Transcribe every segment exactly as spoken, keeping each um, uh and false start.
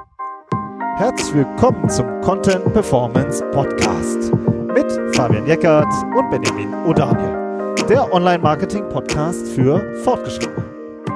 Herzlich willkommen zum Content Performance Podcast mit Fabian Jeckert und Benjamin O'Daniel, der Online-Marketing-Podcast für Fortgeschrittene.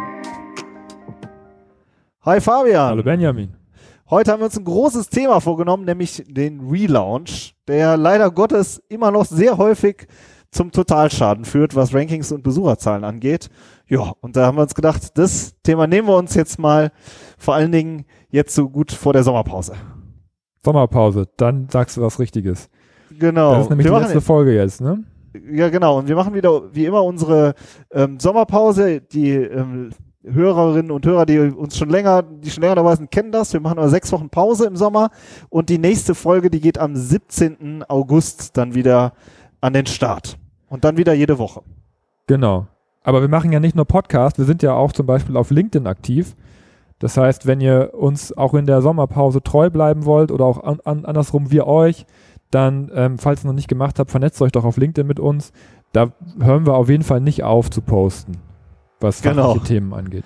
Hi Fabian. Hallo Benjamin. Heute haben wir uns ein großes Thema vorgenommen, nämlich den Relaunch, der leider Gottes immer noch sehr häufig zum Totalschaden führt, was Rankings und Besucherzahlen angeht. Ja, und da haben wir uns gedacht, das Thema nehmen wir uns jetzt mal vor allen Dingen jetzt so gut vor der Sommerpause. Sommerpause, dann sagst du was Richtiges. Genau. Das ist nämlich wir die letzte machen, Folge jetzt, ne? Ja, genau. Und wir machen wieder, wie immer, unsere ähm, Sommerpause. Die ähm, Hörerinnen und Hörer, die uns schon länger, die schon länger dabei sind, kennen das. Wir machen aber sechs Wochen Pause im Sommer. Und die nächste Folge, die geht am siebzehnten August dann wieder an den Start. Und dann wieder jede Woche. Genau. Aber wir machen ja nicht nur Podcast, wir sind ja auch zum Beispiel auf LinkedIn aktiv. Das heißt, wenn ihr uns auch in der Sommerpause treu bleiben wollt oder auch an, an, andersrum wir euch, dann, ähm, falls ihr es noch nicht gemacht habt, vernetzt euch doch auf LinkedIn mit uns. Da hören wir auf jeden Fall nicht auf zu posten, was fachliche Genau. Themen angeht.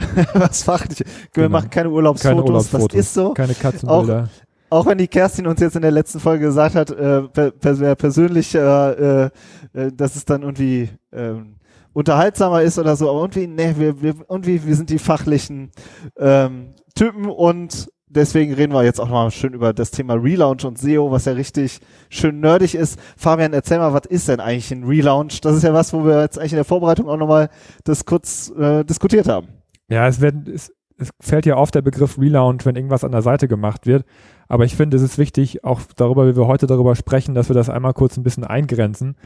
Was fachliche? Wir Genau. machen keine Urlaubsfotos, Keine Urlaubsfotos, das ist so. keine Katzenbilder. Auch wenn die Kerstin uns jetzt in der letzten Folge gesagt hat, äh, per, per, persönlich, äh, äh, dass es dann irgendwie äh, unterhaltsamer ist oder so, aber irgendwie, ne, wir, wir, irgendwie, wir sind die fachlichen ähm, Typen und deswegen reden wir jetzt auch mal schön über das Thema Relaunch und S E O, was ja richtig schön nerdig ist. Fabian, erzähl mal, was ist denn eigentlich ein Relaunch? Das ist ja was, wo wir jetzt eigentlich in der Vorbereitung auch nochmal das kurz äh, diskutiert haben. Ja, es, wird, es, es fällt ja oft der Begriff Relaunch, wenn irgendwas an der Seite gemacht wird. Aber ich finde, es ist wichtig, auch darüber, wie wir heute darüber sprechen, dass wir das einmal kurz ein bisschen eingrenzen.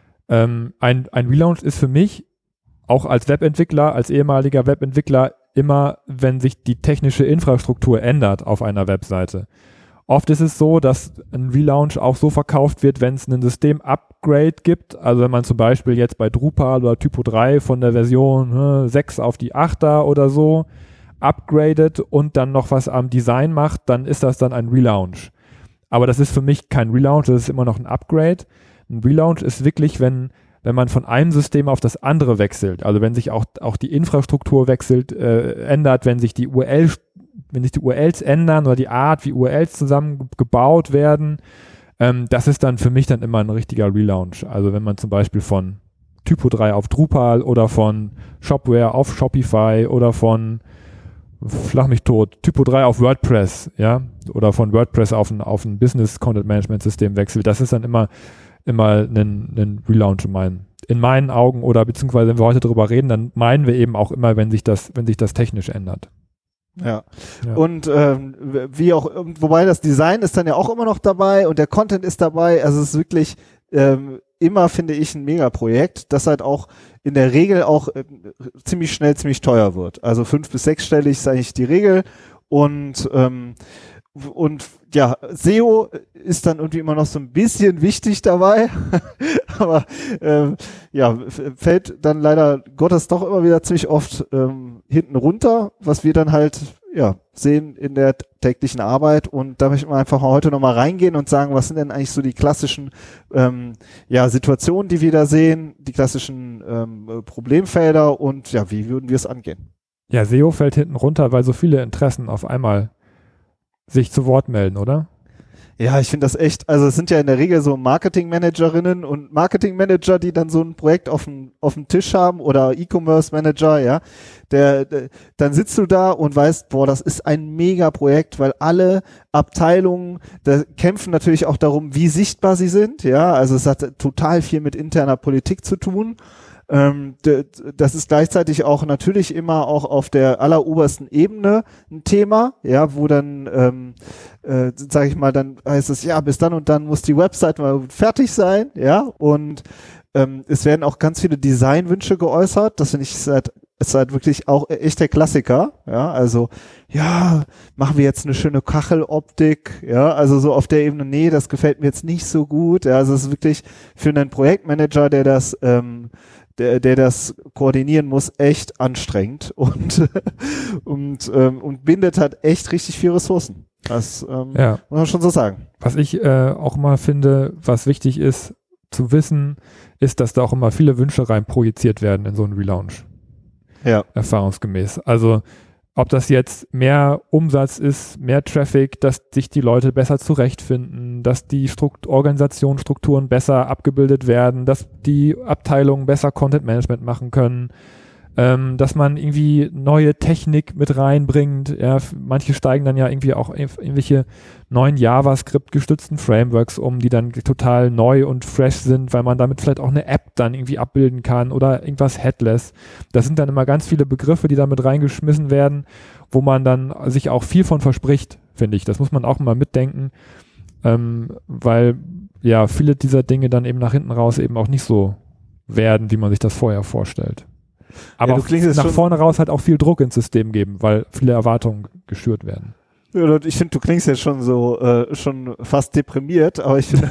Ähm, ein, ein Relaunch ist für mich, auch als Webentwickler, als ehemaliger Webentwickler, immer, wenn sich die technische Infrastruktur ändert auf einer Webseite. Oft ist es so, dass ein Relaunch auch so verkauft wird, wenn es ein System-Upgrade gibt. Also wenn man zum Beispiel jetzt bei Drupal oder Typo drei von der Version ne, sechs auf die achter oder so upgradet und dann noch was am Design macht, dann ist das dann ein Relaunch. Aber das ist für mich kein Relaunch, das ist immer noch ein Upgrade. Ein Relaunch ist wirklich, wenn, wenn man von einem System auf das andere wechselt, also wenn sich auch, auch die Infrastruktur wechselt, äh, ändert, wenn sich die U R L, wenn sich die U R Ls ändern oder die Art, wie U R Ls zusammengebaut werden, ähm, das ist dann für mich dann immer ein richtiger Relaunch. Also wenn man zum Beispiel von Typo drei auf Drupal oder von Shopware auf Shopify oder von Schlag mich tot, Typo drei auf WordPress, ja, oder von WordPress auf ein, auf ein Business Content Management System wechselt, das ist dann immer, immer ein, ein Relaunch in meinen, in meinen Augen oder beziehungsweise wenn wir heute darüber reden, dann meinen wir eben auch immer, wenn sich das, wenn sich das technisch ändert. Ja. Ja. Und ähm, wie auch, wobei das Design ist dann ja auch immer noch dabei und der Content ist dabei, also es ist wirklich ähm, immer, finde ich, ein Megaprojekt, das halt auch in der Regel auch äh, ziemlich schnell, ziemlich teuer wird. Also fünf- bis sechsstellig ist eigentlich die Regel und ähm, und ja, S E O ist dann irgendwie immer noch so ein bisschen wichtig dabei, aber ähm, ja, fällt dann leider Gottes doch immer wieder ziemlich oft ähm, hinten runter, was wir dann halt ja sehen in der täglichen Arbeit und da möchten wir einfach heute nochmal reingehen und sagen, was sind denn eigentlich so die klassischen ähm, ja, Situationen, die wir da sehen, die klassischen ähm, Problemfelder und ja, wie würden wir es angehen? Ja, S E O fällt hinten runter, weil so viele Interessen auf einmal sich zu Wort melden, oder? Ja, ich finde das echt, also es sind ja in der Regel so Marketing-Managerinnen und Marketing-Manager, die dann so ein Projekt auf dem auf dem Tisch haben oder E-Commerce-Manager, ja, der, der, dann sitzt du da und weißt, boah, das ist ein Mega-Projekt, weil alle Abteilungen, da kämpfen natürlich auch darum, wie sichtbar sie sind, ja, also es hat total viel mit interner Politik zu tun. Ähm, d- das ist gleichzeitig auch natürlich immer auch auf der allerobersten Ebene ein Thema, ja, wo dann, ähm, äh, sage ich mal, dann heißt es, ja, bis dann und dann muss die Website mal fertig sein, ja, und ähm, es werden auch ganz viele Designwünsche geäußert, das finde ich ist halt, ist halt wirklich auch echt der Klassiker, ja, also, ja, machen wir jetzt eine schöne Kacheloptik, ja, also so auf der Ebene, nee, das gefällt mir jetzt nicht so gut, ja, also es ist wirklich für einen Projektmanager, der das, ähm, Der, der das koordinieren muss, echt anstrengend und und ähm, und bindet halt echt richtig viel Ressourcen. Das ähm, Ja. muss man schon so sagen. Was ich äh, auch mal finde, was wichtig ist zu wissen, ist, dass da auch immer viele Wünsche rein projiziert werden in so einen Relaunch. Ja. Erfahrungsgemäß. Also ob das jetzt mehr Umsatz ist, mehr Traffic, dass sich die Leute besser zurechtfinden, dass die Strukt- Organisationsstrukturen besser abgebildet werden, dass die Abteilungen besser Content Management machen können, ähm, dass man irgendwie neue Technik mit reinbringt. Ja, manche steigen dann ja irgendwie auch in irgendwelche neuen JavaScript-gestützten Frameworks um, die dann total neu und fresh sind, weil man damit vielleicht auch eine App dann irgendwie abbilden kann oder irgendwas Headless. Das sind dann immer ganz viele Begriffe, die da mit reingeschmissen werden, wo man dann sich auch viel von verspricht, finde ich. Das muss man auch mal mitdenken, ähm, weil ja viele dieser Dinge dann eben nach hinten raus eben auch nicht so werden, wie man sich das vorher vorstellt. Aber ja, nach vorne raus halt auch viel Druck ins System geben, weil viele Erwartungen geschürt werden. Ja, ich finde, du klingst jetzt schon so, äh, schon fast deprimiert, aber ich finde,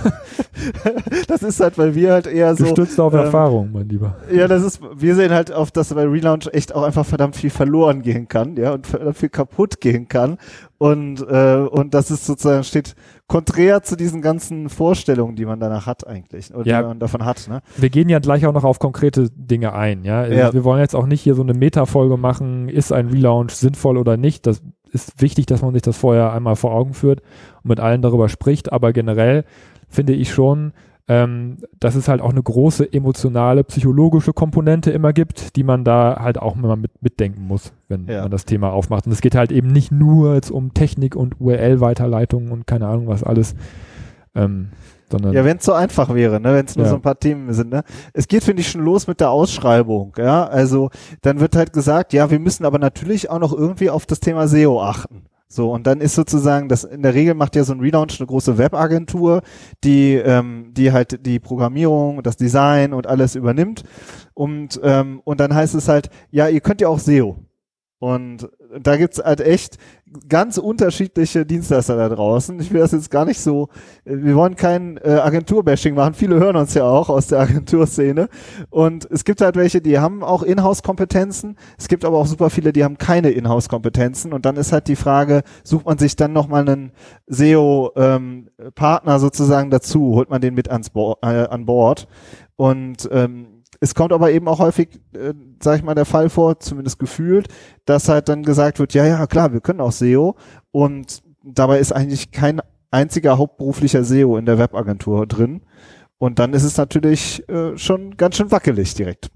das ist halt, weil wir halt eher so. Gestützt auf ähm, Erfahrung, mein Lieber. Ja, das ist, wir sehen halt auf, dass bei Relaunch echt auch einfach verdammt viel verloren gehen kann, ja, und verdammt viel kaputt gehen kann. Und, äh, und das ist sozusagen, steht konträr zu diesen ganzen Vorstellungen, die man danach hat eigentlich, oder ja, die man davon hat, ne? Wir gehen ja gleich auch noch auf konkrete Dinge ein, ja. ja. Wir wollen jetzt auch nicht hier so eine Meta-Folge machen, ist ein Relaunch sinnvoll oder nicht, das ist wichtig, dass man sich das vorher einmal vor Augen führt und mit allen darüber spricht, aber generell finde ich schon, ähm, dass es halt auch eine große emotionale, psychologische Komponente immer gibt, die man da halt auch immer mit, mitdenken muss, wenn ja. man das Thema aufmacht. Und es geht halt eben nicht nur jetzt um Technik und U R L-Weiterleitungen und keine Ahnung was alles, ähm, sondern ja, wenn es so einfach wäre, ne, wenn es nur ja. so ein paar Themen sind, ne. Es geht, finde ich, schon los mit der Ausschreibung, ja. Also dann wird halt gesagt, ja, wir müssen aber natürlich auch noch irgendwie auf das Thema S E O achten. So, und dann ist sozusagen, das in der Regel macht ja so ein Relaunch eine große Webagentur, die, ähm, die halt die Programmierung, das Design und alles übernimmt. Und, ähm, und dann heißt es halt, ja, ihr könnt ja auch S E O. Und da gibt's halt echt ganz unterschiedliche Dienstleister da draußen. Ich will das jetzt gar nicht so, wir wollen kein äh, Agenturbashing machen. Viele hören uns ja auch aus der Agenturszene. Und es gibt halt welche, die haben auch Inhouse-Kompetenzen. Es gibt aber auch super viele, die haben keine Inhouse-Kompetenzen. Und dann ist halt die Frage, sucht man sich dann nochmal einen S E O-Partner ähm, sozusagen dazu? Holt man den mit ans Bo- äh, an Bord? Und ähm, es kommt aber eben auch häufig, äh, sag ich mal, der Fall vor, zumindest gefühlt, dass halt dann gesagt wird, ja, ja, klar, wir können auch S E O und dabei ist eigentlich kein einziger hauptberuflicher S E O in der Webagentur drin und dann ist es natürlich äh, schon ganz schön wackelig direkt.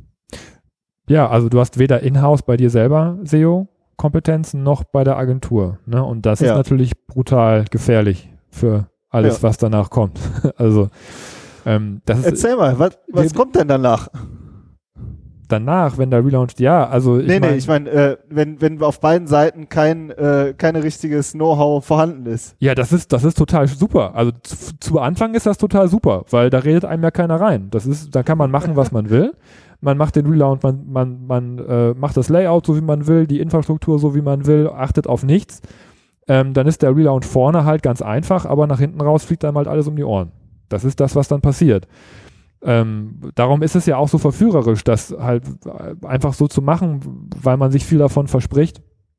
Ja, also du hast weder in-house bei dir selber S E O-Kompetenzen noch bei der Agentur, ne? Und das ja. ist natürlich brutal gefährlich für alles, ja. was danach kommt. Also ähm, das ist, Erzähl mal, was, was wir, kommt denn danach? Danach, wenn der Relaunch, ja, also ich Nee, mein, nee, ich meine, äh, wenn, wenn auf beiden Seiten kein, äh, keine richtiges Know-how vorhanden ist. Ja, das ist, das ist total super. Also zu, zu Anfang ist das total super, weil da redet einem ja keiner rein. Das ist, da kann man machen, was man will. Man macht den Relaunch, man, man, man äh, macht das Layout so, wie man will, die Infrastruktur so, wie man will, achtet auf nichts. Ähm, dann ist der Relaunch vorne halt ganz einfach, aber nach hinten raus fliegt einem halt alles um die Ohren. Das ist das, was dann passiert. Ähm, darum ist es ja auch so verführerisch, das halt einfach so zu machen, weil man sich viel davon verspricht,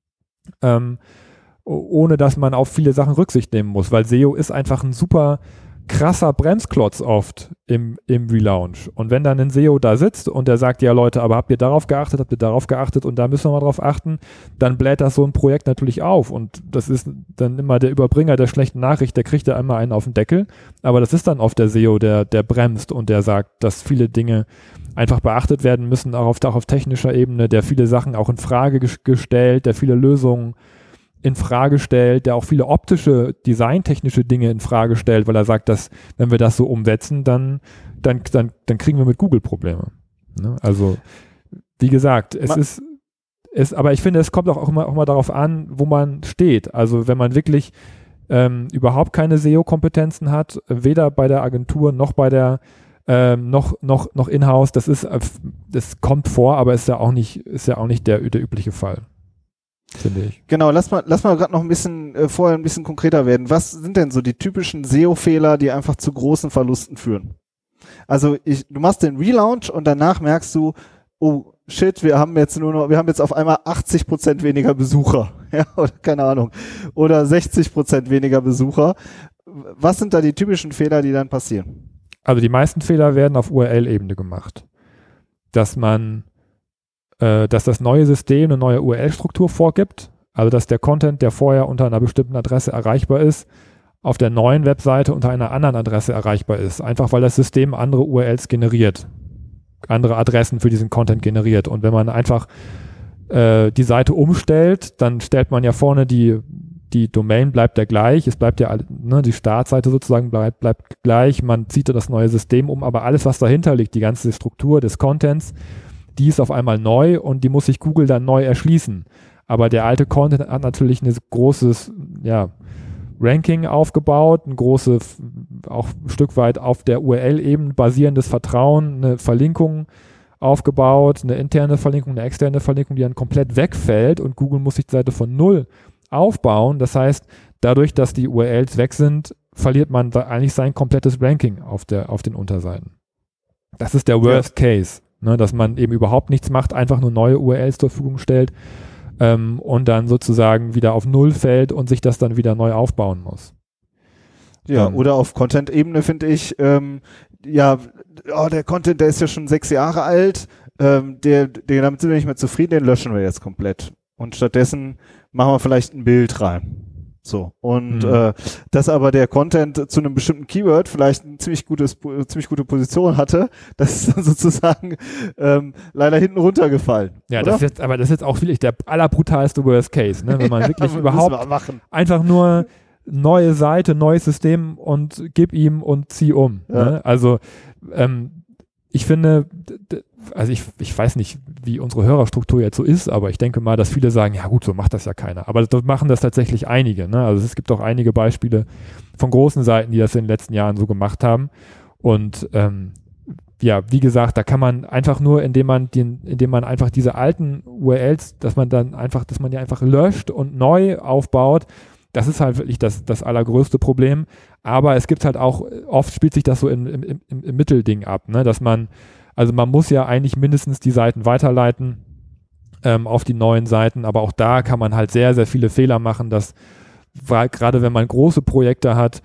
ähm, ohne dass man auf viele Sachen Rücksicht nehmen muss, weil S E O ist einfach ein super krasser Bremsklotz oft im, im Relaunch. Und wenn dann ein S E O da sitzt und der sagt, ja Leute, aber habt ihr darauf geachtet, habt ihr darauf geachtet und da müssen wir mal drauf achten, dann bläht das so ein Projekt natürlich auf und das ist dann immer der Überbringer der schlechten Nachricht, der kriegt ja einmal einen auf den Deckel, aber das ist dann oft der S E O, der, der bremst und der sagt, dass viele Dinge einfach beachtet werden müssen, auch auf, auch auf technischer Ebene, der viele Sachen auch in Frage ges- gestellt, der viele Lösungen in Frage stellt, der auch viele optische, designtechnische Dinge in Frage stellt, weil er sagt, dass wenn wir das so umsetzen, dann, dann, dann, dann kriegen wir mit Google Probleme. Ne? Also, wie gesagt, es Ma- ist, es, aber ich finde, es kommt auch, auch, immer, auch mal darauf an, wo man steht. Also, wenn man wirklich ähm, überhaupt keine S E O-Kompetenzen hat, weder bei der Agentur noch bei der ähm, noch, noch, noch in-house, das ist, das kommt vor, aber ist ja auch nicht, ist ja auch nicht der, der übliche Fall. Finde ich. Genau, lass mal, lass mal gerade noch ein bisschen äh, vorher ein bisschen konkreter werden. Was sind denn so die typischen S E O-Fehler, die einfach zu großen Verlusten führen? Also ich, du machst den Relaunch und danach merkst du, oh shit, wir haben jetzt nur noch, wir haben jetzt auf einmal achtzig Prozent weniger Besucher, ja, oder keine Ahnung, oder sechzig Prozent weniger Besucher. Was sind da die typischen Fehler, die dann passieren? Also die meisten Fehler werden auf U R L-Ebene gemacht, dass man dass das neue System eine neue U R L-Struktur vorgibt, Also dass der Content, der vorher unter einer bestimmten Adresse erreichbar ist, auf der neuen Webseite unter einer anderen Adresse erreichbar ist. Einfach weil das System andere U R Ls generiert, andere Adressen für diesen Content generiert. Und wenn man einfach äh, die Seite umstellt, dann stellt man ja vorne die, die Domain bleibt ja gleich, es bleibt ja, ne, die Startseite sozusagen bleibt, bleibt gleich, man zieht das neue System um, aber alles, was dahinter liegt, die ganze Struktur des Contents, die ist auf einmal neu und die muss sich Google dann neu erschließen. Aber der alte Content hat natürlich ein großes, ja, Ranking aufgebaut, ein großes, auch ein Stück weit auf der U R L-Ebene basierendes Vertrauen, eine Verlinkung aufgebaut, eine interne Verlinkung, eine externe Verlinkung, die dann komplett wegfällt und Google muss sich die Seite von null aufbauen. Das heißt, dadurch, dass die U R Ls weg sind, verliert man da eigentlich sein komplettes Ranking auf, der, auf den Unterseiten. Das ist der Worst ja. Case, ne, dass man eben überhaupt nichts macht, einfach nur neue U R Ls zur Verfügung stellt ähm, und dann sozusagen wieder auf Null fällt und sich das dann wieder neu aufbauen muss. Ja, ähm, oder auf Content-Ebene finde ich, ähm, ja, oh, der Content, der ist ja schon sechs Jahre alt, ähm, der, der, damit sind wir nicht mehr zufrieden, den löschen wir jetzt komplett. Und stattdessen machen wir vielleicht ein Bild rein. So. Und mhm. äh, dass aber der Content zu einem bestimmten Keyword vielleicht eine ziemlich gutes, ziemlich gute Position hatte, das ist dann sozusagen ähm, leider hinten runtergefallen. Ja, oder? Das ist jetzt, aber das ist jetzt auch wirklich der allerbrutalste Worst Case, ne? Wenn man ja, wirklich überhaupt einfach nur neue Seite, neues System und gib ihm und zieh um. Ja. Ne? Also ähm, ich finde, also ich, ich weiß nicht, wie unsere Hörerstruktur jetzt so ist, aber ich denke mal, dass viele sagen, ja gut, so macht das ja keiner. Aber das machen das tatsächlich einige. Ne? Also es gibt auch einige Beispiele von großen Seiten, die das in den letzten Jahren so gemacht haben. Und ähm, ja, wie gesagt, da kann man einfach nur, indem man den, indem man einfach diese alten U R Ls, dass man dann einfach, dass man die einfach löscht und neu aufbaut. Das ist halt wirklich das, das allergrößte Problem. Aber es gibt halt auch, oft spielt sich das so im, im, im, im Mittelding ab, ne? Dass man, also man muss ja eigentlich mindestens die Seiten weiterleiten ähm, auf die neuen Seiten, aber auch da kann man halt sehr, sehr viele Fehler machen, dass gerade wenn man große Projekte hat,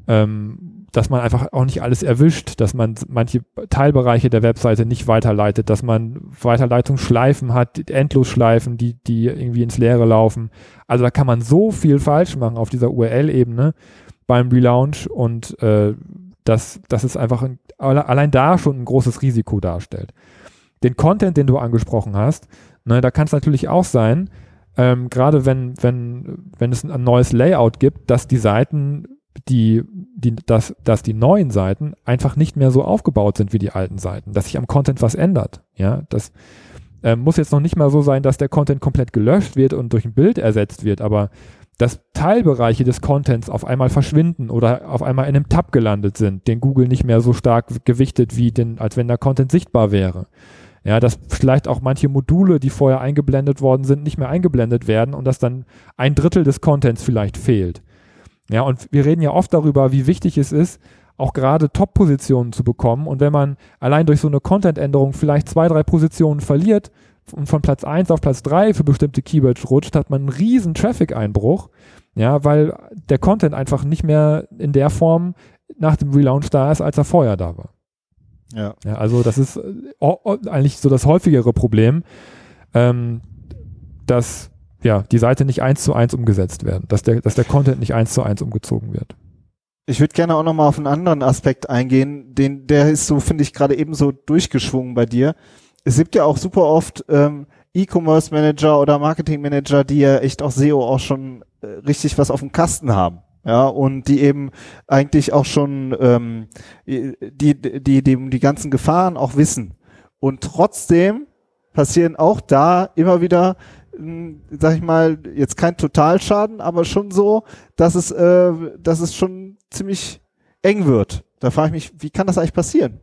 ähm, dass man einfach auch nicht alles erwischt, dass man manche Teilbereiche der Webseite nicht weiterleitet, dass man Weiterleitungsschleifen hat, Endlosschleifen, die, die irgendwie ins Leere laufen. Also da kann man so viel falsch machen auf dieser U R L-Ebene beim Relaunch und äh, dass das ist einfach ein, allein da schon ein großes Risiko darstellt. Den Content, den du angesprochen hast, ne, da kann es natürlich auch sein, ähm, gerade wenn, wenn, wenn es ein neues Layout gibt, dass die Seiten, die, die, dass, dass die neuen Seiten einfach nicht mehr so aufgebaut sind wie die alten Seiten, dass sich am Content was ändert. Ja, das äh, muss jetzt noch nicht mal so sein, dass der Content komplett gelöscht wird und durch ein Bild ersetzt wird, aber dass Teilbereiche des Contents auf einmal verschwinden oder auf einmal in einem Tab gelandet sind, den Google nicht mehr so stark gewichtet, wie den, als wenn der Content sichtbar wäre. Ja, dass vielleicht auch manche Module, die vorher eingeblendet worden sind, nicht mehr eingeblendet werden und dass dann ein Drittel des Contents vielleicht fehlt. Ja, und wir reden ja oft darüber, wie wichtig es ist, auch gerade Top-Positionen zu bekommen. Und wenn man allein durch so eine Content-Änderung vielleicht zwei, drei Positionen verliert, und von Platz eins auf Platz drei für bestimmte Keywords rutscht, hat man einen riesen Traffic-Einbruch, ja, weil der Content einfach nicht mehr in der Form nach dem Relaunch da ist, als er vorher da war. Ja. Ja, also das ist eigentlich so das häufigere Problem, ähm, dass ja, die Seite nicht eins zu eins umgesetzt werden, dass der, dass der Content nicht eins zu eins umgezogen wird. Ich würde gerne auch nochmal auf einen anderen Aspekt eingehen, den, der ist so, finde ich, gerade eben so durchgeschwungen bei dir. Es gibt ja auch super oft ähm, E-Commerce Manager oder Marketing Manager, die ja echt auch S E O auch schon äh, richtig was auf dem Kasten haben. Ja, und die eben eigentlich auch schon ähm, die, die, die, die, die ganzen Gefahren auch wissen. Und trotzdem passieren auch da immer wieder, mh, sag ich mal, jetzt kein Totalschaden, aber schon so, dass es, äh, dass es schon ziemlich eng wird. Da frage ich mich, wie kann das eigentlich passieren?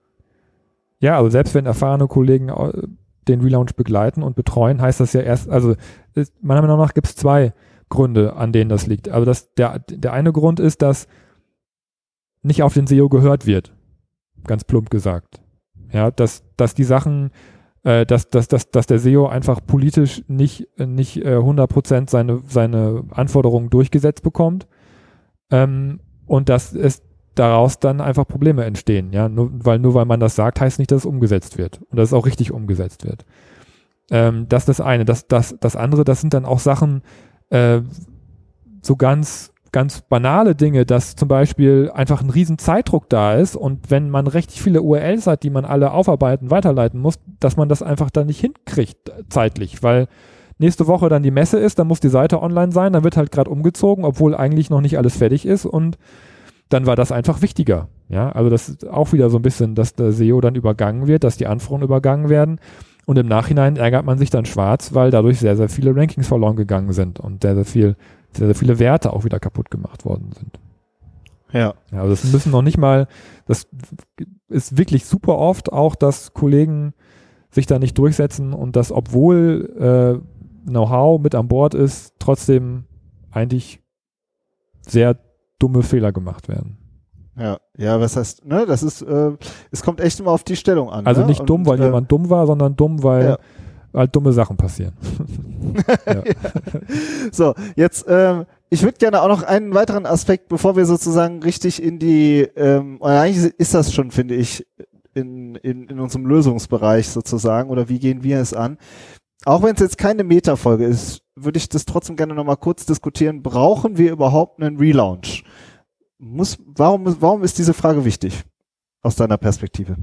Ja, also selbst wenn erfahrene Kollegen den Relaunch begleiten und betreuen, heißt das ja erst, also ist, meiner Meinung nach gibt es zwei Gründe, an denen das liegt. Also das, der, der eine Grund ist, dass nicht auf den S E O gehört wird, ganz plump gesagt. Ja, dass, dass die Sachen, äh, dass, dass, dass, dass der S E O einfach politisch nicht, nicht äh, hundert Prozent seine, seine Anforderungen durchgesetzt bekommt ähm, und dass es daraus dann einfach Probleme entstehen, ja, nur, weil nur weil man das sagt, heißt nicht, dass es umgesetzt wird und dass es auch richtig umgesetzt wird. Ähm, das ist das eine. Das, das, das andere, das sind dann auch Sachen, äh, so ganz, ganz banale Dinge, dass zum Beispiel einfach ein riesen Zeitdruck da ist und wenn man richtig viele U R Ls hat, die man alle aufarbeiten, weiterleiten muss, dass man das einfach dann nicht hinkriegt zeitlich, weil nächste Woche dann die Messe ist, dann muss die Seite online sein, dann wird halt gerade umgezogen, obwohl eigentlich noch nicht alles fertig ist und dann war das einfach wichtiger. Ja, also das ist auch wieder so ein bisschen, dass der S E O dann übergangen wird, dass die Anforderungen übergangen werden und im Nachhinein ärgert man sich dann schwarz, weil dadurch sehr, sehr viele Rankings verloren gegangen sind und sehr, sehr viel, sehr, sehr viele Werte auch wieder kaputt gemacht worden sind. Ja. Ja, also das müssen noch nicht mal, das ist wirklich super oft auch, dass Kollegen sich da nicht durchsetzen und dass, obwohl äh, Know-how mit an Bord ist, trotzdem eigentlich sehr dumme Fehler gemacht werden. Ja, ja, was heißt, ne, das ist, äh, es kommt echt immer auf die Stellung an. Also ne? nicht Und, dumm, weil äh, jemand dumm war, sondern dumm, weil ja. halt dumme Sachen passieren. Ja. Ja. So, jetzt, ähm, ich würde gerne auch noch einen weiteren Aspekt, bevor wir sozusagen richtig in die, ähm, oder eigentlich ist das schon, finde ich, in, in, in unserem Lösungsbereich sozusagen, oder wie gehen wir es an? Auch wenn es jetzt keine Meta-Folge ist, würde ich das trotzdem gerne nochmal kurz diskutieren. Brauchen wir überhaupt einen Relaunch? Muss, warum, warum ist diese Frage wichtig? Aus deiner Perspektive?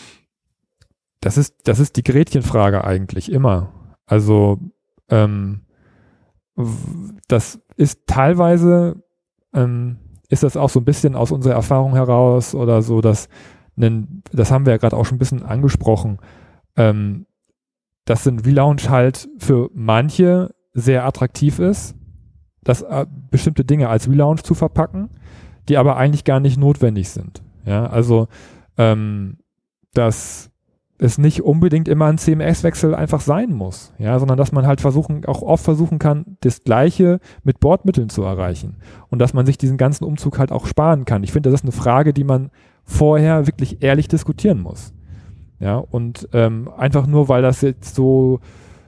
Das ist, das ist die Gretchenfrage eigentlich immer. Also, ähm, das ist teilweise, ähm, ist das auch so ein bisschen aus unserer Erfahrung heraus oder so, dass, einen, das haben wir ja gerade auch schon ein bisschen angesprochen, ähm, dass ein Relaunch halt für manche sehr attraktiv ist, dass äh, bestimmte Dinge als Relaunch zu verpacken, die aber eigentlich gar nicht notwendig sind. Ja, also ähm, dass es nicht unbedingt immer ein C M S-Wechsel einfach sein muss, ja, sondern dass man halt versuchen, auch oft versuchen kann, das Gleiche mit Bordmitteln zu erreichen und dass man sich diesen ganzen Umzug halt auch sparen kann. Ich finde, das ist eine Frage, die man vorher wirklich ehrlich diskutieren muss. Ja, und ähm, einfach nur, weil das jetzt so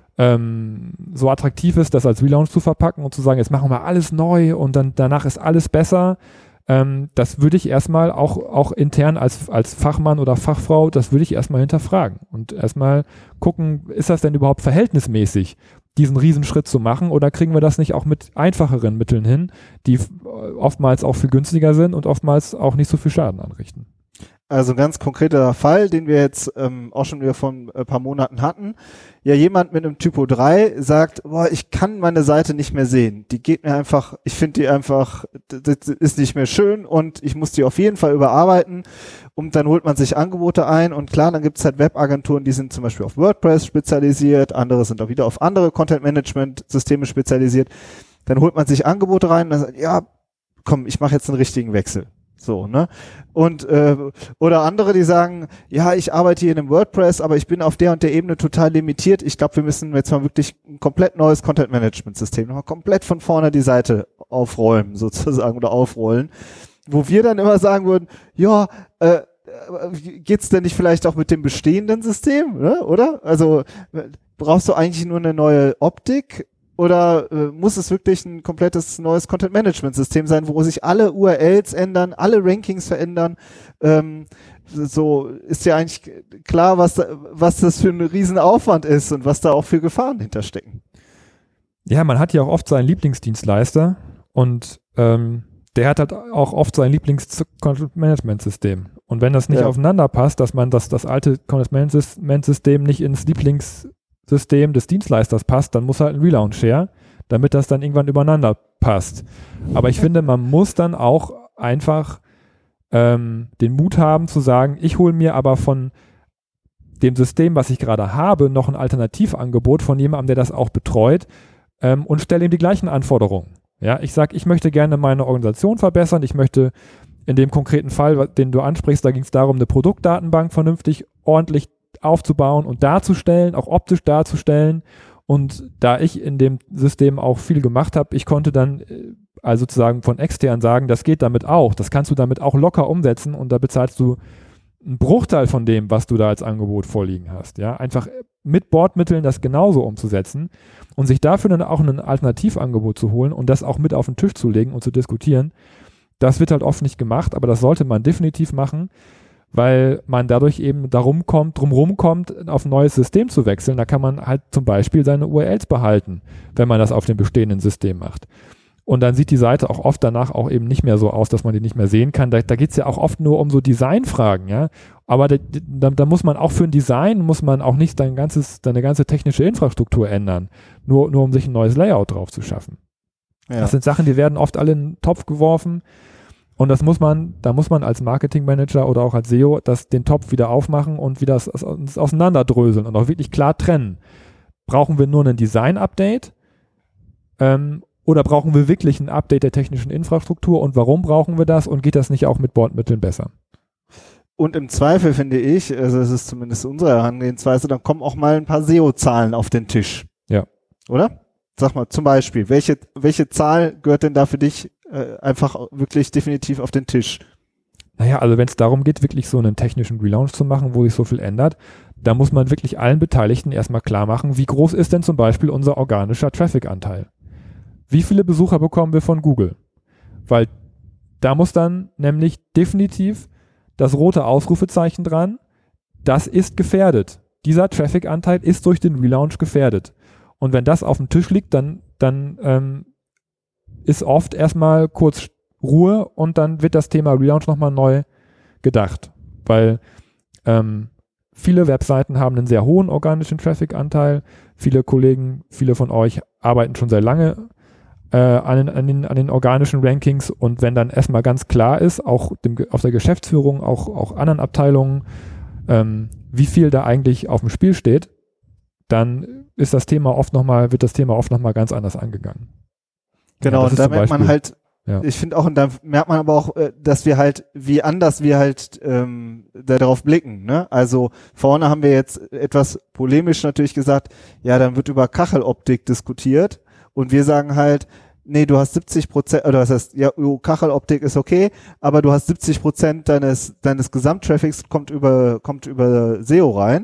ähm, so attraktiv ist, das als Relaunch zu verpacken und zu sagen, jetzt machen wir alles neu und dann danach ist alles besser, ähm, das würde ich erstmal auch, auch intern als, als Fachmann oder Fachfrau, das würde ich erstmal hinterfragen und erstmal gucken, ist das denn überhaupt verhältnismäßig, diesen Riesenschritt zu machen oder kriegen wir das nicht auch mit einfacheren Mitteln hin, die oftmals auch viel günstiger sind und oftmals auch nicht so viel Schaden anrichten. Also ein ganz konkreter Fall, den wir jetzt ähm, auch schon wieder vor ein paar Monaten hatten. Ja, jemand mit einem Typo drei sagt, boah, ich kann meine Seite nicht mehr sehen. Die geht mir einfach, ich finde die einfach, das ist nicht mehr schön und ich muss die auf jeden Fall überarbeiten. Und dann holt man sich Angebote ein und klar, dann gibt es halt Webagenturen, die sind zum Beispiel auf WordPress spezialisiert, andere sind auch wieder auf andere Content-Management-Systeme spezialisiert. Dann holt man sich Angebote rein und dann sagt, ja, komm, ich mache jetzt einen richtigen Wechsel. So, ne? Und äh, oder andere, die sagen, ja, ich arbeite hier in einem WordPress, aber ich bin auf der und der Ebene total limitiert. Ich glaube, wir müssen jetzt mal wirklich ein komplett neues Content-Management-System, nochmal komplett von vorne die Seite aufräumen, sozusagen, oder aufrollen. Wo wir dann immer sagen würden, ja, äh, geht's denn nicht vielleicht auch mit dem bestehenden System, ne? Oder? Also brauchst du eigentlich nur eine neue Optik? Oder äh, muss es wirklich ein komplettes neues Content-Management-System sein, wo sich alle U R Ls ändern, alle Rankings verändern? Ähm, so ist ja eigentlich klar, was, was das für ein Riesenaufwand ist und was da auch für Gefahren hinterstecken. Ja, man hat ja auch oft seinen Lieblingsdienstleister und ähm, der hat halt auch oft sein Lieblings-Content-Management-System. Und wenn das nicht ja. aufeinander passt, dass man das, das alte Content-Management-System nicht ins Lieblings System des Dienstleisters passt, dann muss halt ein Relaunch her, damit das dann irgendwann übereinander passt. Aber ich finde, man muss dann auch einfach ähm, den Mut haben zu sagen, ich hole mir aber von dem System, was ich gerade habe, noch ein Alternativangebot von jemandem, der das auch betreut ähm, und stelle ihm die gleichen Anforderungen. Ja, ich sage, ich möchte gerne meine Organisation verbessern, ich möchte in dem konkreten Fall, den du ansprichst, da ging es darum, eine Produktdatenbank vernünftig, ordentlich aufzubauen und darzustellen, auch optisch darzustellen. Und da ich in dem System auch viel gemacht habe, ich konnte dann also sozusagen von extern sagen, das geht damit auch. Das kannst du damit auch locker umsetzen und da bezahlst du einen Bruchteil von dem, was du da als Angebot vorliegen hast. Ja, einfach mit Bordmitteln das genauso umzusetzen und sich dafür dann auch ein Alternativangebot zu holen und das auch mit auf den Tisch zu legen und zu diskutieren. Das wird halt oft nicht gemacht, aber das sollte man definitiv machen, weil man dadurch eben darum kommt, drumherum kommt, auf ein neues System zu wechseln. Da kann man halt zum Beispiel seine U R Ls behalten, wenn man das auf dem bestehenden System macht. Und dann sieht die Seite auch oft danach auch eben nicht mehr so aus, dass man die nicht mehr sehen kann. Da, da geht es ja auch oft nur um so Designfragen, ja. Aber da, da, da muss man auch für ein Design, muss man auch nicht dein ganzes, deine ganze technische Infrastruktur ändern, nur, nur um sich ein neues Layout drauf zu schaffen. Ja. Das sind Sachen, die werden oft alle in den Topf geworfen. Und das muss man, da muss man als Marketingmanager oder auch als S E O das, den Topf wieder aufmachen und wieder das, das auseinanderdröseln und auch wirklich klar trennen. Brauchen wir nur ein Design-Update? Ähm, Oder brauchen wir wirklich ein Update der technischen Infrastruktur und warum brauchen wir das und geht das nicht auch mit Bordmitteln besser? Und im Zweifel finde ich, also das ist zumindest unsere Herangehensweise, dann kommen auch mal ein paar S E O-Zahlen auf den Tisch. Ja. Oder? Sag mal zum Beispiel, welche, welche Zahl gehört denn da für dich äh, einfach wirklich definitiv auf den Tisch? Naja, also wenn es darum geht, wirklich so einen technischen Relaunch zu machen, wo sich so viel ändert, da muss man wirklich allen Beteiligten erstmal klar machen, wie groß ist denn zum Beispiel unser organischer Traffic-Anteil? Wie viele Besucher bekommen wir von Google? Weil da muss dann nämlich definitiv das rote Ausrufezeichen dran, das ist gefährdet. Dieser Traffic-Anteil ist durch den Relaunch gefährdet. Und wenn das auf dem Tisch liegt, dann, dann ähm, ist oft erstmal kurz Ruhe und dann wird das Thema Relaunch nochmal neu gedacht. Weil ähm, viele Webseiten haben einen sehr hohen organischen Traffic-Anteil. Viele Kollegen, viele von euch arbeiten schon sehr lange Äh, an, den, an, den, an den organischen Rankings und wenn dann erstmal ganz klar ist, auch dem, auf der Geschäftsführung, auch, auch anderen Abteilungen, ähm, wie viel da eigentlich auf dem Spiel steht, dann ist das Thema oft nochmal, wird das Thema oft nochmal ganz anders angegangen. Genau, ja, und da merkt man halt, ja. ich finde auch, und da merkt man aber auch, dass wir halt, wie anders wir halt ähm, darauf blicken, ne? Also vorne haben wir jetzt etwas polemisch natürlich gesagt, ja, dann wird über Kacheloptik diskutiert. Und wir sagen halt, nee, du hast siebzig Prozent, oder was heißt, ja, Kacheloptik ist okay, aber du hast siebzig Prozent deines, deines Gesamttraffics kommt über, kommt über S E O rein.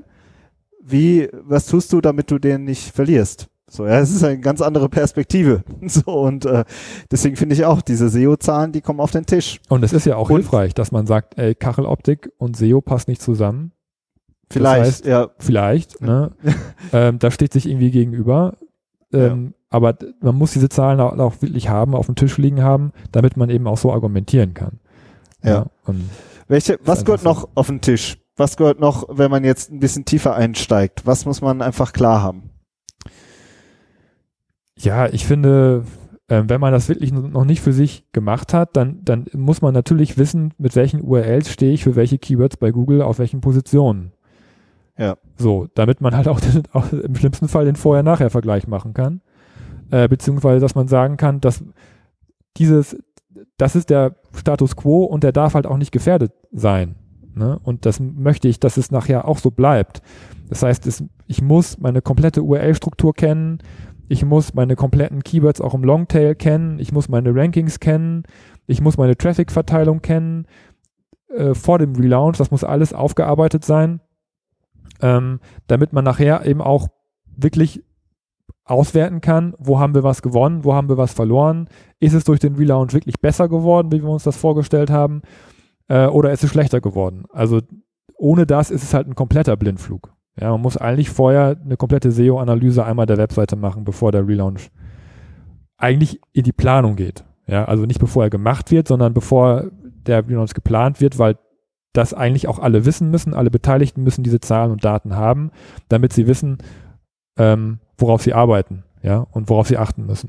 Wie, was tust du, damit du den nicht verlierst? So, ja, es ist eine ganz andere Perspektive. So, und äh, deswegen finde ich auch, diese S E O-Zahlen, die kommen auf den Tisch. Und es ist ja auch und, hilfreich, dass man sagt, ey, Kacheloptik und S E O passt nicht zusammen. Vielleicht, das heißt, ja. Vielleicht, ne? ähm, da steht sich irgendwie gegenüber. Ähm, ja. Aber man muss diese Zahlen auch, auch wirklich haben, auf dem Tisch liegen haben, damit man eben auch so argumentieren kann. Ja. ja und Welche, was gehört so. noch auf den Tisch? Was gehört noch, wenn man jetzt ein bisschen tiefer einsteigt? Was muss man einfach klar haben? Ja, ich finde, äh, wenn man das wirklich noch nicht für sich gemacht hat, dann, dann muss man natürlich wissen, mit welchen U R Ls stehe ich für welche Keywords bei Google auf welchen Positionen. Ja. So, damit man halt auch, den, auch im schlimmsten Fall den Vorher-Nachher-Vergleich machen kann. Äh, beziehungsweise, dass man sagen kann, dass dieses, das ist der Status quo und der darf halt auch nicht gefährdet sein. Ne? Und das möchte ich, dass es nachher auch so bleibt. Das heißt, es, ich muss meine komplette U R L-Struktur kennen, ich muss meine kompletten Keywords auch im Longtail kennen, ich muss meine Rankings kennen, ich muss meine Traffic-Verteilung kennen, äh, vor dem Relaunch, das muss alles aufgearbeitet sein, ähm, damit man nachher eben auch wirklich auswerten kann, wo haben wir was gewonnen, wo haben wir was verloren, ist es durch den Relaunch wirklich besser geworden, wie wir uns das vorgestellt haben, äh, oder ist es schlechter geworden. Also ohne das ist es halt ein kompletter Blindflug. Ja, man muss eigentlich vorher eine komplette S E O-Analyse einmal der Webseite machen, bevor der Relaunch eigentlich in die Planung geht. Ja, also nicht bevor er gemacht wird, sondern bevor der Relaunch geplant wird, weil das eigentlich auch alle wissen müssen, alle Beteiligten müssen diese Zahlen und Daten haben, damit sie wissen, ähm, worauf sie arbeiten, ja, und worauf sie achten müssen.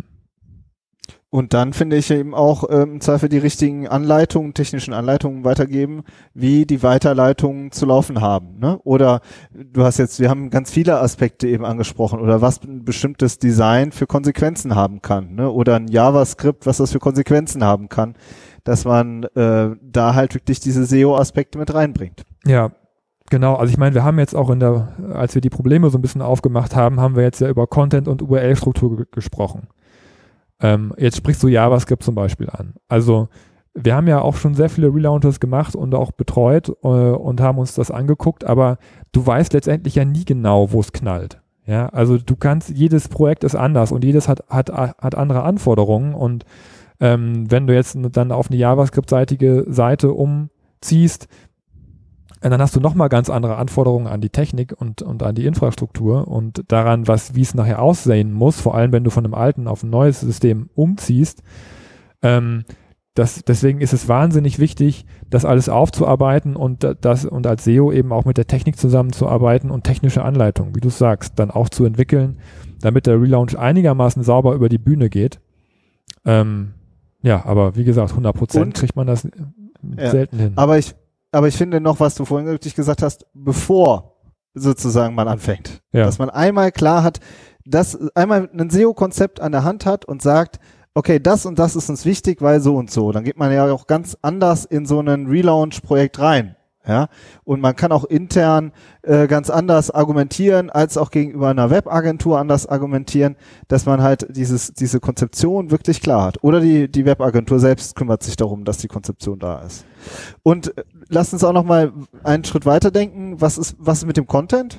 Und dann finde ich eben auch ähm, im Zweifel die richtigen Anleitungen, technischen Anleitungen weitergeben, wie die Weiterleitungen zu laufen haben, ne? Oder du hast jetzt, wir haben ganz viele Aspekte eben angesprochen, oder was ein bestimmtes Design für Konsequenzen haben kann, ne? Oder ein JavaScript, was das für Konsequenzen haben kann, dass man äh, da halt wirklich diese S E O-Aspekte mit reinbringt. Ja, genau. Also ich meine, wir haben jetzt auch in der, als wir die Probleme so ein bisschen aufgemacht haben, haben wir jetzt ja über Content und U R L-Struktur ge- gesprochen. Ähm, jetzt sprichst du JavaScript zum Beispiel an. Also wir haben ja auch schon sehr viele Relaunches gemacht und auch betreut äh, und haben uns das angeguckt, aber du weißt letztendlich ja nie genau, wo es knallt. Ja, also du kannst, jedes Projekt ist anders und jedes hat, hat, hat andere Anforderungen und ähm, wenn du jetzt dann auf eine JavaScript-seitige Seite umziehst, Und dann hast du nochmal ganz andere Anforderungen an die Technik und, und an die Infrastruktur und daran, was, wie es nachher aussehen muss, vor allem wenn du von einem alten auf ein neues System umziehst. Ähm, das, deswegen ist es wahnsinnig wichtig, das alles aufzuarbeiten und das und als S E O eben auch mit der Technik zusammenzuarbeiten und technische Anleitungen, wie du sagst, dann auch zu entwickeln, damit der Relaunch einigermaßen sauber über die Bühne geht. Ähm, ja, aber wie gesagt, hundert Prozent kriegt man das ja, selten hin. Aber ich Aber ich finde noch, was du vorhin richtig gesagt hast, bevor sozusagen man anfängt, ja. dass man einmal klar hat, dass einmal ein S E O-Konzept an der Hand hat und sagt, okay, das und das ist uns wichtig, weil so und so. Dann geht man ja auch ganz anders in so ein Relaunch-Projekt rein. Ja, und man kann auch intern äh, ganz anders argumentieren, als auch gegenüber einer Webagentur anders argumentieren, dass man halt dieses diese Konzeption wirklich klar hat. Oder die die Webagentur selbst kümmert sich darum, dass die Konzeption da ist. Und äh, lasst uns auch noch mal einen Schritt weiter denken. Was ist was ist mit dem Content?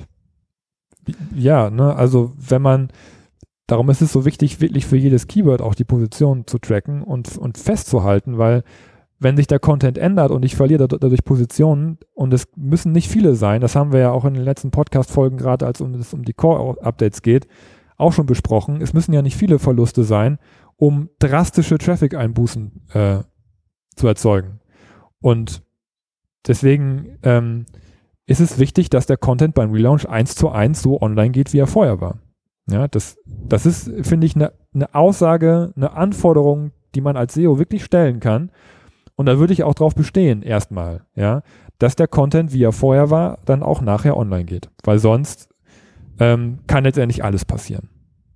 Ja, ne, also wenn man, darum ist es so wichtig, wirklich für jedes Keyword auch die Position zu tracken und und festzuhalten, weil wenn sich der Content ändert und ich verliere dadurch Positionen, und es müssen nicht viele sein, das haben wir ja auch in den letzten Podcast-Folgen, gerade als es um die Core-Updates geht, auch schon besprochen, es müssen ja nicht viele Verluste sein, um drastische Traffic-Einbußen äh, zu erzeugen. Und deswegen ähm, ist es wichtig, dass der Content beim Relaunch eins zu eins so online geht, wie er vorher war. Ja, das, das ist, finde ich, eine ne Aussage, eine Anforderung, die man als S E O wirklich stellen kann. Und da würde ich auch drauf bestehen, erstmal, ja, dass der Content, wie er vorher war, dann auch nachher online geht. Weil sonst ähm, kann letztendlich alles passieren.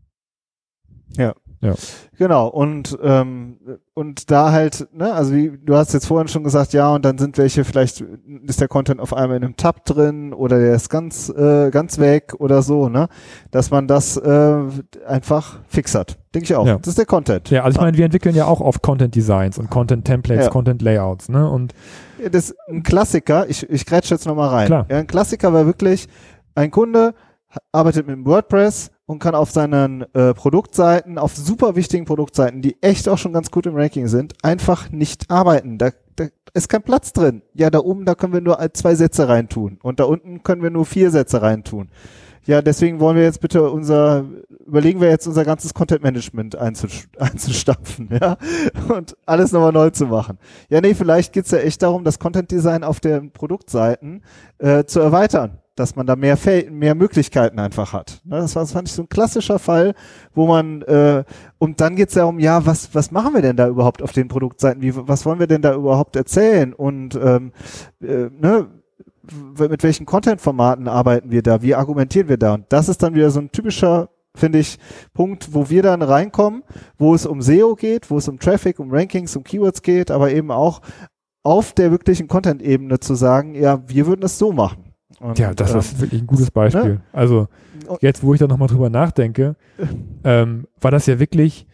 Ja. Ja. Genau, und ähm, und da halt, ne, also wie du hast jetzt vorhin schon gesagt, ja, und dann sind welche, vielleicht ist der Content auf einmal in einem Tab drin oder der ist ganz äh, ganz weg oder so, ne, dass man das äh, einfach fix hat. Denke ich auch. Ja. Das ist der Content. Ja, also ich meine, wir entwickeln ja auch oft Content Designs und Content Templates, Ja. Content Layouts, ne, und das ist ein Klassiker, ich ich grätsche jetzt nochmal rein. Klar. Ja, ein Klassiker war wirklich, ein Kunde arbeitet mit WordPress und kann auf seinen äh, Produktseiten, auf super wichtigen Produktseiten, die echt auch schon ganz gut im Ranking sind, einfach nicht arbeiten. Da, da ist kein Platz drin. Ja, da oben, da können wir nur zwei Sätze reintun und da unten können wir nur vier Sätze reintun. Ja, deswegen wollen wir jetzt bitte unser, überlegen wir jetzt unser ganzes Content Management einzus- einzustampfen, ja, und alles nochmal neu zu machen. Ja, nee, vielleicht geht's ja echt darum, das Content Design auf den Produktseiten äh, zu erweitern, dass man da mehr Fe- mehr Möglichkeiten einfach hat. Ne, das, war, das fand ich so ein klassischer Fall, wo man, äh, und dann geht's ja um, ja, was was machen wir denn da überhaupt auf den Produktseiten? Wie, was wollen wir denn da überhaupt erzählen? Und ähm, äh, ne, mit welchen Content-Formaten arbeiten wir da? Wie argumentieren wir da? Und das ist dann wieder so ein typischer, finde ich, Punkt, wo wir dann reinkommen, wo es um S E O geht, wo es um Traffic, um Rankings, um Keywords geht, aber eben auch auf der wirklichen Content-Ebene zu sagen, ja, wir würden es so machen. Und, ja, das ähm, ist wirklich ein gutes Beispiel. Ne? Also jetzt, wo ich da nochmal drüber nachdenke, ähm, war das ja wirklich,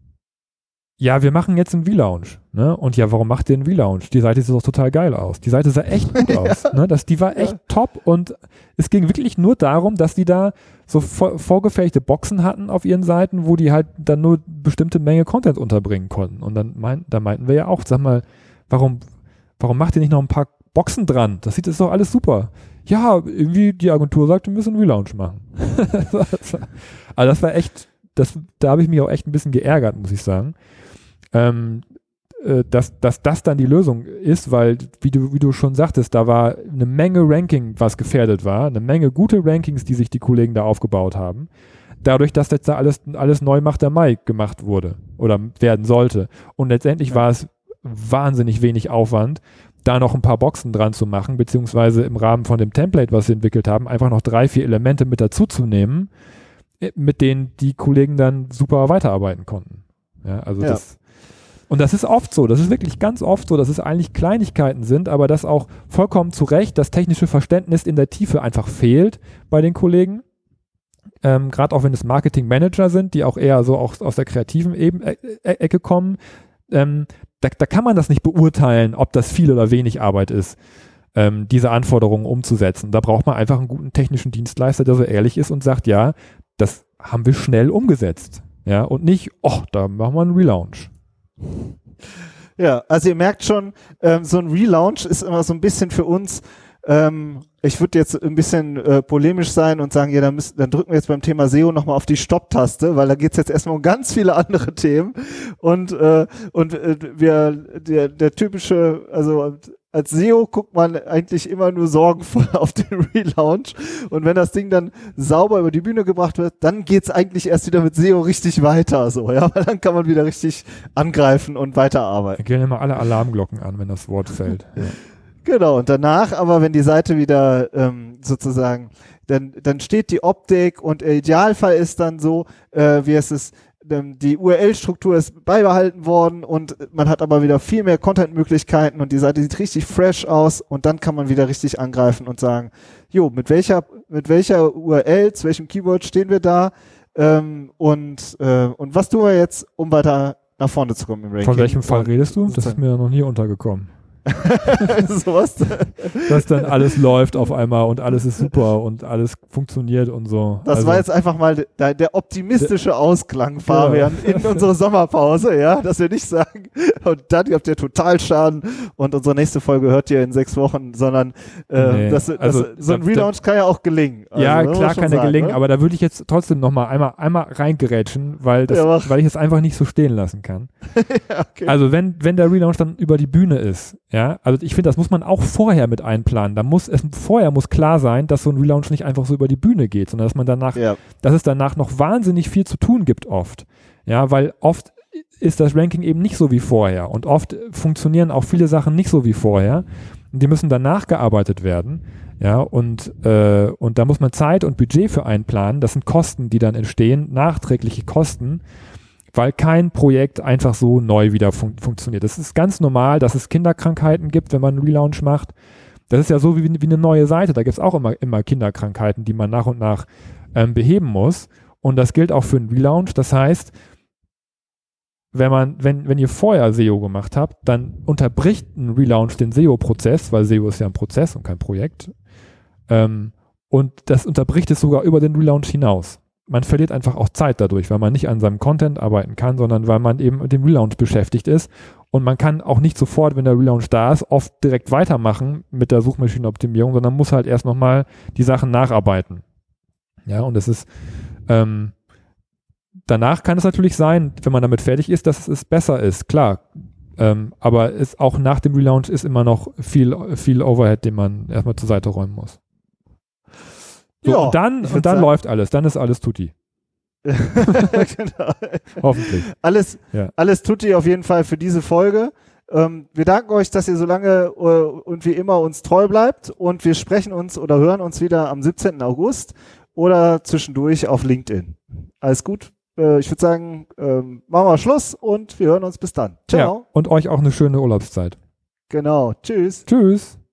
ja, wir machen jetzt einen Relaunch, ne? Und ja, warum macht ihr einen Relaunch? Die Seite sieht doch total geil aus. Die Seite sah echt gut aus, ne? Das, die war echt Ja. top und es ging wirklich nur darum, dass die da so vor, vorgefertigte Boxen hatten auf ihren Seiten, wo die halt dann nur bestimmte Menge Content unterbringen konnten. Und dann, mein, da meinten wir ja auch, sag mal, warum, warum macht ihr nicht noch ein paar Boxen dran? Das sieht, das ist doch alles super. Ja, irgendwie die Agentur sagt, wir müssen einen Relaunch machen. Also das war echt, das, da habe ich mich auch echt ein bisschen geärgert, muss ich sagen. Ähm, äh, dass, dass das dann die Lösung ist, weil, wie du, wie du schon sagtest, da war eine Menge Ranking, was gefährdet war, eine Menge gute Rankings, die sich die Kollegen da aufgebaut haben. Dadurch, dass jetzt da alles, alles neu macht der Mai gemacht wurde oder werden sollte. Und letztendlich Ja. war es wahnsinnig wenig Aufwand, da noch ein paar Boxen dran zu machen, beziehungsweise im Rahmen von dem Template, was sie entwickelt haben, einfach noch drei, vier Elemente mit dazu zu nehmen, mit denen die Kollegen dann super weiterarbeiten konnten. Ja, also Ja. das, und das ist oft so, das ist wirklich ganz oft so, dass es eigentlich Kleinigkeiten sind, aber dass auch vollkommen zu Recht das technische Verständnis in der Tiefe einfach fehlt bei den Kollegen. Ähm, gerade auch wenn es Marketing-Manager sind, die auch eher so auch aus der kreativen Eben e e Ecke kommen, ähm, da, da kann man das nicht beurteilen, ob das viel oder wenig Arbeit ist, ähm, diese Anforderungen umzusetzen. Da braucht man einfach einen guten technischen Dienstleister, der so ehrlich ist und sagt, ja, das haben wir schnell umgesetzt. Ja, und nicht, oh, da machen wir einen Relaunch. Ja, also ihr merkt schon, ähm, so ein Relaunch ist immer so ein bisschen für uns Ähm, ich würde jetzt ein bisschen äh, polemisch sein und sagen, ja, dann, müssen, dann drücken wir jetzt beim Thema S E O nochmal auf die Stopp-Taste, weil da geht's jetzt erstmal um ganz viele andere Themen. Und, äh, und äh, wir, der, der typische, also als S E O guckt man eigentlich immer nur sorgenvoll auf den Relaunch. Und wenn das Ding dann sauber über die Bühne gebracht wird, dann geht's eigentlich erst wieder mit S E O richtig weiter, so, ja, weil dann kann man wieder richtig angreifen und weiterarbeiten. Da gehen immer alle Alarmglocken an, wenn das Wort fällt. Ja. Genau, und danach aber, wenn die Seite wieder ähm, sozusagen, dann, dann steht die Optik und der Idealfall ist dann so, äh, wie es ist, ähm, die U R L-Struktur ist beibehalten worden und man hat aber wieder viel mehr Content-Möglichkeiten und die Seite sieht richtig fresh aus und dann kann man wieder richtig angreifen und sagen, jo, mit welcher, mit welcher U R L, zu welchem Keyword stehen wir da ähm, und, äh, und was tun wir jetzt, um weiter nach vorne zu kommen im Ranking. Von welchem Fall redest du? Das ist mir noch nie untergekommen. Sowas. Dass dann alles läuft auf einmal und alles ist super und alles funktioniert und so. Das also, war jetzt einfach mal der, der optimistische Ausklang, Fabian, ja. in unserer Sommerpause, ja, dass wir nicht sagen, und dann habt ihr total Schaden und unsere nächste Folge hört ihr in sechs Wochen, sondern äh, nee, das, das, also, so ein da, Relaunch kann ja auch gelingen. Also, ja, klar kann er gelingen, ne? aber da würde ich jetzt trotzdem nochmal einmal, einmal reingerätschen, weil, das, ja, weil ich es einfach nicht so stehen lassen kann. ja, okay. Also wenn, wenn der Relaunch dann über die Bühne ist, ja, also ich finde, das muss man auch vorher mit einplanen. Da muss es vorher muss klar sein, dass so ein Relaunch nicht einfach so über die Bühne geht, sondern dass man danach, ja. dass es danach noch wahnsinnig viel zu tun gibt oft. Ja, weil oft ist das Ranking eben nicht so wie vorher und oft funktionieren auch viele Sachen nicht so wie vorher. Und die müssen dann nachgearbeitet werden. Ja, und, äh, und da muss man Zeit und Budget für einplanen. Das sind Kosten, die dann entstehen, nachträgliche Kosten, weil kein Projekt einfach so neu wieder fun- funktioniert. Das ist ganz normal, dass es Kinderkrankheiten gibt, wenn man einen Relaunch macht. Das ist ja so wie, wie eine neue Seite. Da gibt es auch immer, immer Kinderkrankheiten, die man nach und nach ähm, beheben muss. Und das gilt auch für einen Relaunch. Das heißt, wenn man, wenn, wenn ihr vorher S E O gemacht habt, dann unterbricht ein Relaunch den S E O-Prozess, weil S E O ist ja ein Prozess und kein Projekt. Ähm, und das unterbricht es sogar über den Relaunch hinaus. Man verliert einfach auch Zeit dadurch, weil man nicht an seinem Content arbeiten kann, sondern weil man eben mit dem Relaunch beschäftigt ist. Und man kann auch nicht sofort, wenn der Relaunch da ist, oft direkt weitermachen mit der Suchmaschinenoptimierung, sondern muss halt erst nochmal die Sachen nacharbeiten. Ja, und es ist, ähm, danach kann es natürlich sein, wenn man damit fertig ist, dass es besser ist, klar. Ähm, aber es, auch nach dem Relaunch ist immer noch viel, viel Overhead, den man erstmal zur Seite räumen muss. So, ja, und dann, und dann läuft alles, dann ist alles tutti. Genau. Hoffentlich. Alles, ja. alles tutti auf jeden Fall für diese Folge. Ähm, wir danken euch, dass ihr so lange uh, und wie immer uns treu bleibt und wir sprechen uns oder hören uns wieder am siebzehnten August oder zwischendurch auf LinkedIn. Alles gut. Äh, ich würde sagen, ähm, machen wir Schluss und wir hören uns bis dann. Ciao. Ja, und euch auch eine schöne Urlaubszeit. Genau. Tschüss. Tschüss.